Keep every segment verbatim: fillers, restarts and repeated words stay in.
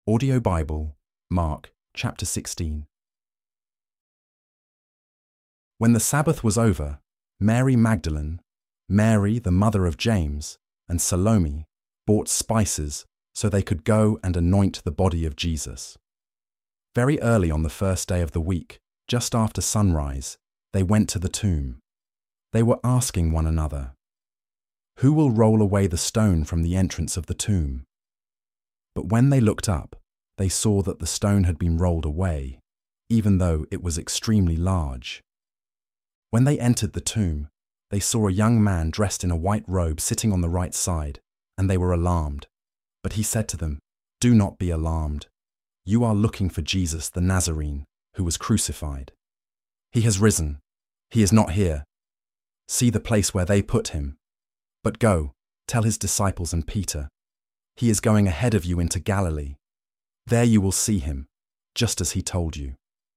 Audio Bible, Mark chapter sixteen. When the Sabbath was over, Mary Magdalene, Mary the mother of James, and Salome bought spices so they could go and anoint the body of Jesus. Very early on the first day of the week, just after sunrise, they went to the tomb. They were asking one another, "Who will roll away the stone from the entrance of the tomb?" But when they looked up, they saw that the stone had been rolled away, even though it was extremely large. When they entered the tomb, they saw a young man dressed in a white robe sitting on the right side, and they were alarmed. But he said to them, "Do not be alarmed. You are looking for Jesus the Nazarene, who was crucified. He has risen. He is not here. See the place where they put him. But go, tell his disciples and Peter, he is going ahead of you into Galilee. There you will see him, just as he told you."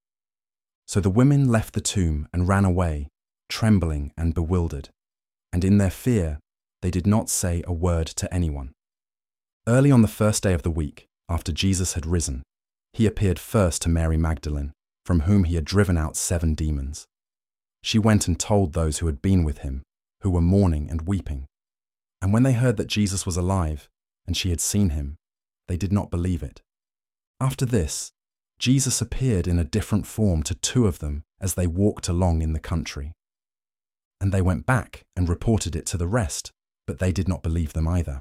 So the women left the tomb and ran away, trembling and bewildered, and in their fear they did not say a word to anyone. Early on the first day of the week, after Jesus had risen, he appeared first to Mary Magdalene, from whom he had driven out seven demons. She went and told those who had been with him, who were mourning and weeping. And when they heard that Jesus was alive, and she had seen him, they did not believe it. After this, Jesus appeared in a different form to two of them as they walked along in the country. And they went back and reported it to the rest, but they did not believe them either.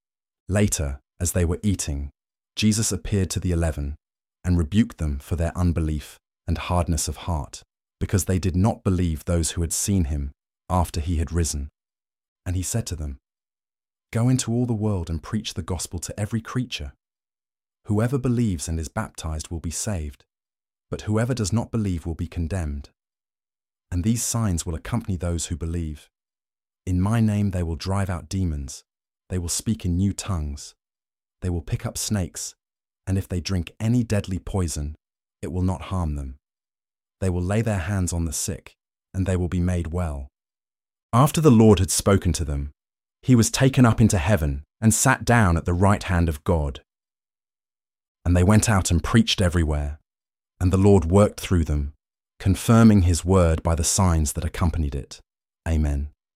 Later, as they were eating, Jesus appeared to the eleven and rebuked them for their unbelief and hardness of heart, because they did not believe those who had seen him after he had risen. And he said to them, "Go into all the world and preach the gospel to every creature. Whoever believes and is baptized will be saved, but whoever does not believe will be condemned. And these signs will accompany those who believe. In my name they will drive out demons, they will speak in new tongues, they will pick up snakes, and if they drink any deadly poison, it will not harm them. They will lay their hands on the sick, and they will be made well." After the Lord had spoken to them, he was taken up into heaven and sat down at the right hand of God. And they went out and preached everywhere, and the Lord worked through them, confirming his word by the signs that accompanied it. Amen.